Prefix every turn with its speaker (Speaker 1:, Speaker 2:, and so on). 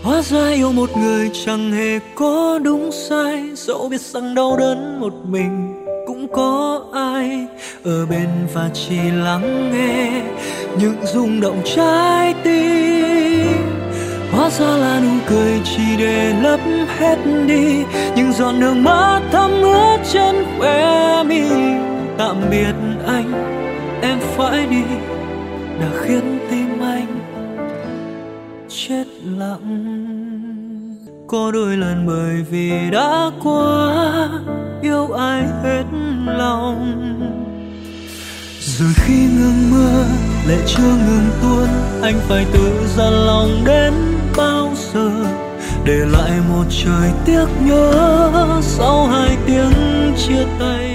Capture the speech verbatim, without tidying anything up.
Speaker 1: Hóa ra yêu một người chẳng hề có đúng sai, dẫu biết rằng đau đớn một mình cũng có ai ở bên và chỉ lắng nghe những rung động trái tim. Hóa ra là nụ cười chỉ để lấp hết đi những giọt nước mắt thấm ướt trên khóe mi. Tạm biệt anh, em phải đi, đã khiến tim anh chết lặng. Có đôi lần bởi vì đã quá yêu ai hết lòng, rồi khi ngừng mưa lệ chưa ngừng tuôn, anh phải tự dằn lòng đến bao giờ, để lại một trời tiếc nhớ sau hai tiếng chia tay.